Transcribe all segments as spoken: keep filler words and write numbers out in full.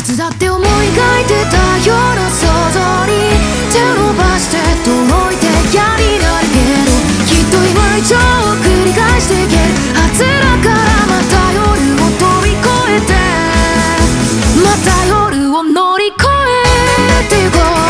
つだって思い描いてたような想像に手を伸ばして届いて嫌になるけど、きっと今以上繰り返していけるはずだから、また夜を飛び越えてまた夜を乗り越えてゆこう。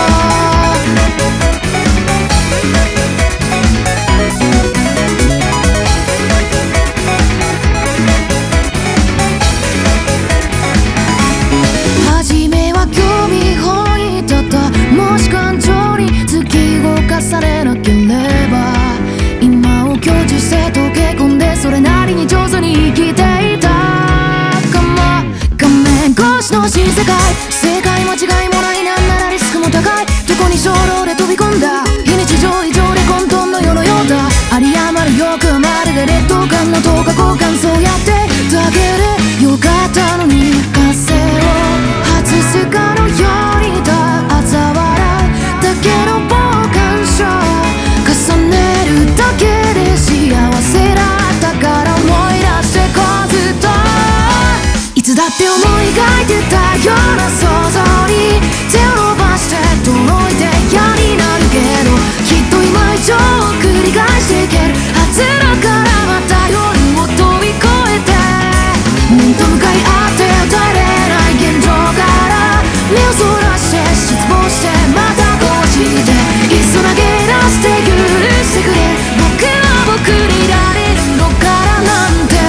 初めは興味本位だった、もし感情に突き動かされなければ今を享受して溶け込んでそれなりに上手に生きていたかも。画面越しの新世界、正解間違いもないなんならリスクも高い、どこに衝動で飛び込んだ非日常以上で混沌の世のようだ。有り余る欲はまるで劣等感の等価交換、そうやってだけでよかったのに風を外すかのようにだ嘲笑うだけの傍観者重ねるだけで幸せだったから思い出してこうずっと。いつだって思い描いてたような想像に手を伸ばして届いて嫌になるけど、きっと今以上繰り返していけるはずだから、また夜を飛び越えて面と向かい合って耐えれない現状から目をそらして失望してまたこうしていっそ投げ出して許してくれ、僕は僕にいられるのからなんて。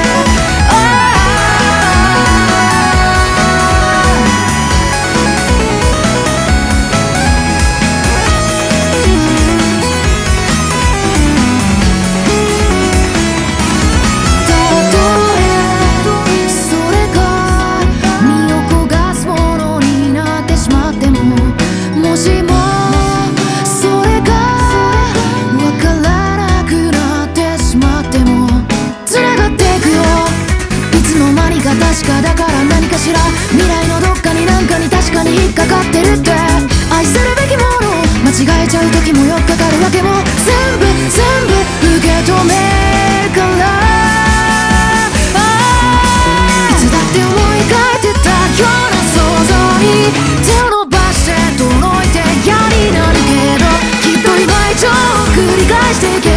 確かだから何かしら未来のどっかになんかに確かに引っかかってるって、愛するべきものを間違えちゃう時もよっかかるわけも全部全部受け止めるから、いつだって思い描いてたような想像に手を伸ばして届いて嫌になるけど、きっと今以上繰り返していけ